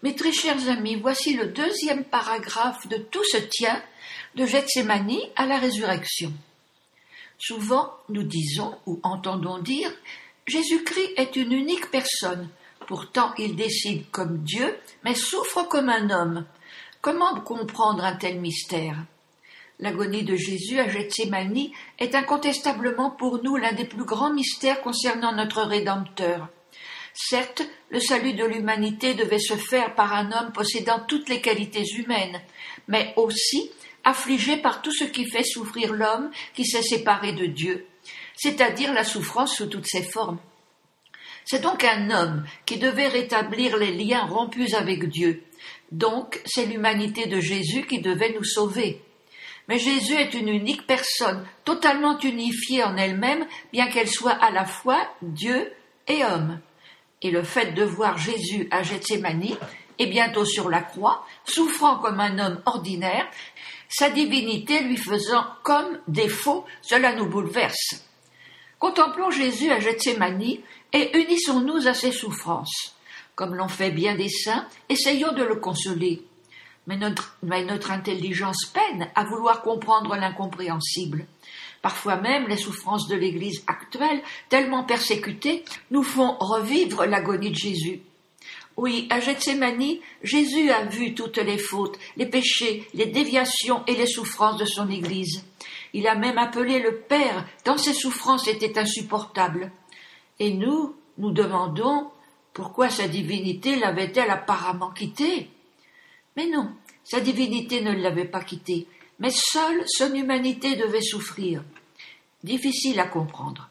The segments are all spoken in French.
Mes très chers amis, voici le deuxième paragraphe de Tout se tient de Gethsémani à la résurrection. Souvent, nous disons ou entendons dire « Jésus-Christ est une unique personne, pourtant il décide comme Dieu, mais souffre comme un homme. Comment comprendre un tel mystère ?» L'agonie de Jésus à Gethsémani est incontestablement pour nous l'un des plus grands mystères concernant notre Rédempteur. Certes, le salut de l'humanité devait se faire par un homme possédant toutes les qualités humaines, mais aussi affligé par tout ce qui fait souffrir l'homme qui s'est séparé de Dieu, c'est-à-dire la souffrance sous toutes ses formes. C'est donc un homme qui devait rétablir les liens rompus avec Dieu. Donc, c'est l'humanité de Jésus qui devait nous sauver. Mais Jésus est une unique personne, totalement unifiée en elle-même, bien qu'elle soit à la fois Dieu et homme. Et le fait de voir Jésus à Gethsémani, et bientôt sur la croix, souffrant comme un homme ordinaire, sa divinité lui faisant comme défaut, cela nous bouleverse. Contemplons Jésus à Gethsémani et unissons-nous à ses souffrances. Comme l'ont fait bien des saints, essayons de le consoler. Mais notre intelligence peine à vouloir comprendre l'incompréhensible. Parfois même, les souffrances de l'Église actuelle, tellement persécutées, nous font revivre l'agonie de Jésus. Oui, à Gethsémani, Jésus a vu toutes les fautes, les péchés, les déviations et les souffrances de son Église. Il a même appelé le Père, tant ses souffrances étaient insupportables. Et nous demandons pourquoi sa divinité l'avait-elle apparemment quitté ? Mais non, sa divinité ne l'avait pas quitté. Mais seule son humanité devait souffrir. Difficile à comprendre.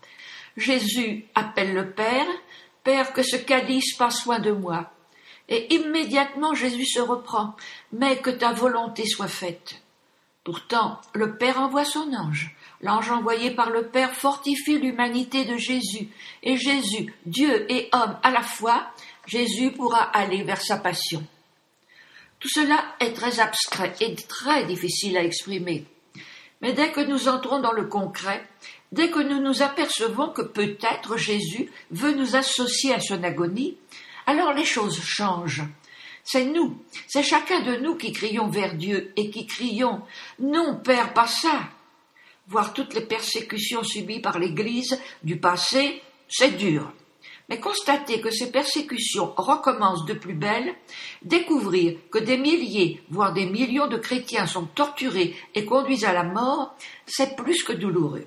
Jésus appelle le Père, « Père, que ce calice passe loin de moi. » Et immédiatement Jésus se reprend, « Mais que ta volonté soit faite. » Pourtant, le Père envoie son ange. L'ange envoyé par le Père fortifie l'humanité de Jésus. Et Jésus, Dieu et homme à la fois, Jésus pourra aller vers sa passion. Tout cela est très abstrait et très difficile à exprimer. Mais dès que nous entrons dans le concret, dès que nous nous apercevons que peut-être Jésus veut nous associer à son agonie, alors les choses changent. C'est nous, c'est chacun de nous qui crions vers Dieu et qui crions « Non, Père, pas ça !» Voir toutes les persécutions subies par l'Église du passé, c'est dur. Mais constater que ces persécutions recommencent de plus belle, découvrir que des milliers, voire des millions de chrétiens sont torturés et conduits à la mort, c'est plus que douloureux.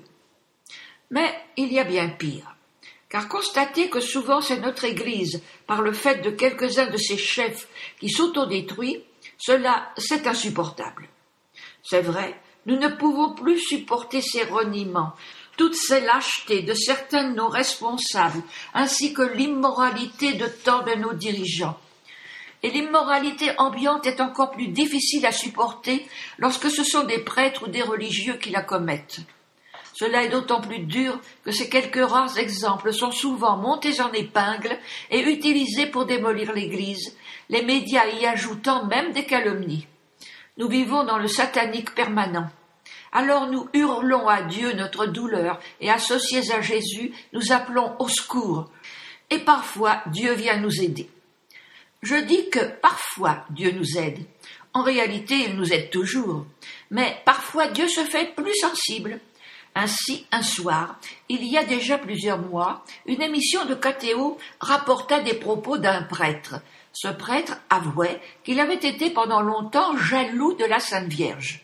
Mais il y a bien pire, car constater que souvent c'est notre Église, par le fait de quelques-uns de ses chefs qui s'autodétruisent, cela c'est insupportable. C'est vrai, nous ne pouvons plus supporter ces reniements, toutes ces lâchetés de certains de nos responsables, ainsi que l'immoralité de tant de nos dirigeants. Et l'immoralité ambiante est encore plus difficile à supporter lorsque ce sont des prêtres ou des religieux qui la commettent. Cela est d'autant plus dur que ces quelques rares exemples sont souvent montés en épingle et utilisés pour démolir l'Église, les médias y ajoutant même des calomnies. Nous vivons dans le satanique permanent. Alors nous hurlons à Dieu notre douleur et associés à Jésus, nous appelons au secours. Et parfois, Dieu vient nous aider. Je dis que parfois Dieu nous aide. En réalité, il nous aide toujours. Mais parfois Dieu se fait plus sensible. Ainsi, un soir, il y a déjà plusieurs mois, une émission de KTO rapporta des propos d'un prêtre. Ce prêtre avouait qu'il avait été pendant longtemps jaloux de la Sainte Vierge.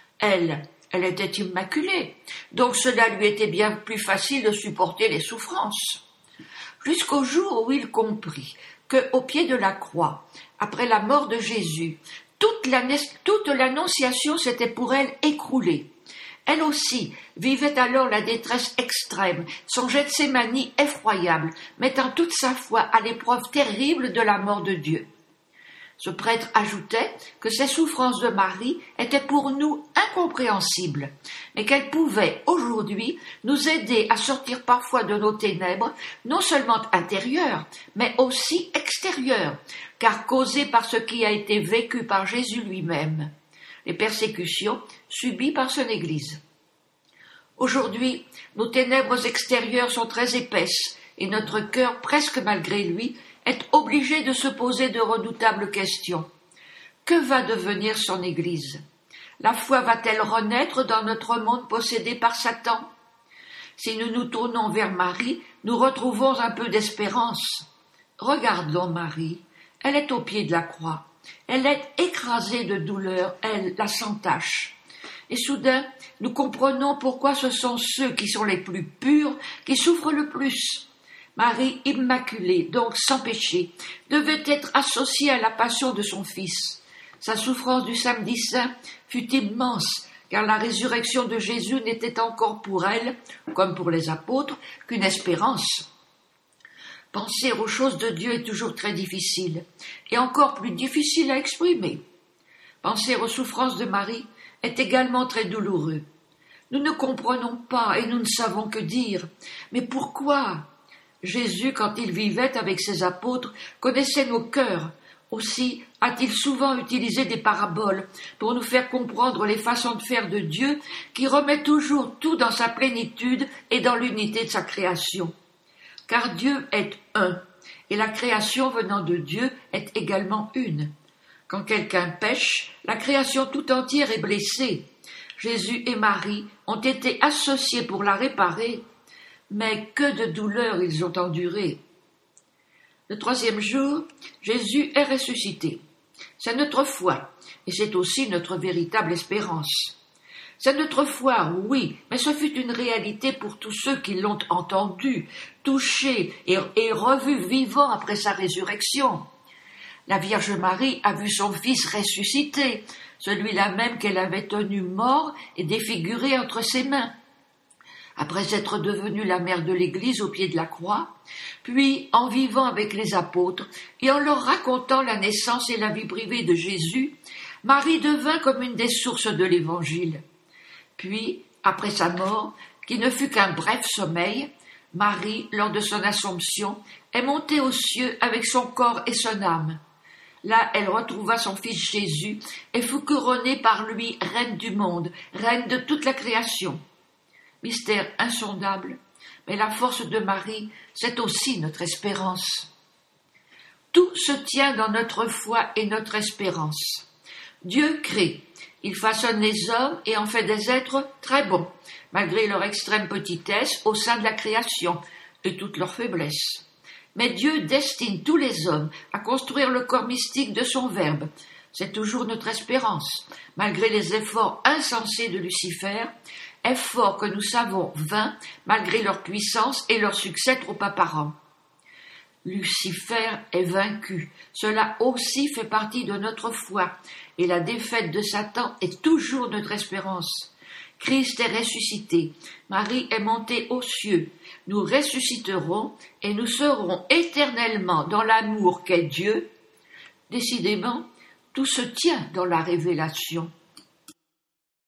Elle était immaculée, donc cela lui était bien plus facile de supporter les souffrances. Jusqu'au jour où il comprit qu'au pied de la croix, après la mort de Jésus, toute l'annonciation s'était pour elle écroulée. Elle aussi vivait alors la détresse extrême, son Gethsémani effroyable, mettant toute sa foi à l'épreuve terrible de la mort de Dieu. Ce prêtre ajoutait que ces souffrances de Marie étaient pour nous incompréhensibles, mais qu'elles pouvaient aujourd'hui nous aider à sortir parfois de nos ténèbres, non seulement intérieures, mais aussi extérieures, car causées par ce qui a été vécu par Jésus lui-même, les persécutions subies par son Église. Aujourd'hui, nos ténèbres extérieures sont très épaisses et notre cœur, presque malgré lui, est obligé de se poser de redoutables questions. Que va devenir son Église? La foi va-t-elle renaître dans notre monde possédé par Satan? Si nous nous tournons vers Marie, nous retrouvons un peu d'espérance. Regardons Marie, elle est au pied de la croix. Elle est écrasée de douleur, elle, la sans tache. Et soudain, nous comprenons pourquoi ce sont ceux qui sont les plus purs qui souffrent le plus. Marie immaculée, donc sans péché, devait être associée à la passion de son Fils. Sa souffrance du samedi saint fut immense, car la résurrection de Jésus n'était encore pour elle, comme pour les apôtres, qu'une espérance. Penser aux choses de Dieu est toujours très difficile, et encore plus difficile à exprimer. Penser aux souffrances de Marie est également très douloureux. Nous ne comprenons pas et nous ne savons que dire. Mais pourquoi? Jésus, quand il vivait avec ses apôtres, connaissait nos cœurs. Aussi a-t-il souvent utilisé des paraboles pour nous faire comprendre les façons de faire de Dieu qui remet toujours tout dans sa plénitude et dans l'unité de sa création. Car Dieu est un, et la création venant de Dieu est également une. Quand quelqu'un pêche, la création tout entière est blessée. Jésus et Marie ont été associés pour la réparer, mais que de douleurs ils ont enduré. Le troisième jour, Jésus est ressuscité. C'est notre foi, et c'est aussi notre véritable espérance. C'est notre foi, oui, mais ce fut une réalité pour tous ceux qui l'ont entendu, touché et revu vivant après sa résurrection. La Vierge Marie a vu son Fils ressuscité, celui-là même qu'elle avait tenu mort et défiguré entre ses mains. Après être devenue la mère de l'Église au pied de la croix, puis en vivant avec les apôtres et en leur racontant la naissance et la vie privée de Jésus, Marie devint comme une des sources de l'Évangile. Puis, après sa mort, qui ne fut qu'un bref sommeil, Marie, lors de son Assomption, est montée aux cieux avec son corps et son âme. Là, elle retrouva son Fils Jésus et fut couronnée par lui reine du monde, reine de toute la création. Mystère insondable, mais la force de Marie, c'est aussi notre espérance. Tout se tient dans notre foi et notre espérance. Dieu crée, il façonne les hommes et en fait des êtres très bons, malgré leur extrême petitesse au sein de la création et toute leur faiblesse. Mais Dieu destine tous les hommes à construire le corps mystique de son Verbe. C'est toujours notre espérance, malgré les efforts insensés de Lucifer, efforts que nous savons vains, malgré leur puissance et leur succès trop apparents. Lucifer est vaincu, cela aussi fait partie de notre foi, et la défaite de Satan est toujours notre espérance. Christ est ressuscité, Marie est montée aux cieux, nous ressusciterons et nous serons éternellement dans l'amour qu'est Dieu. Décidément, tout se tient dans la révélation.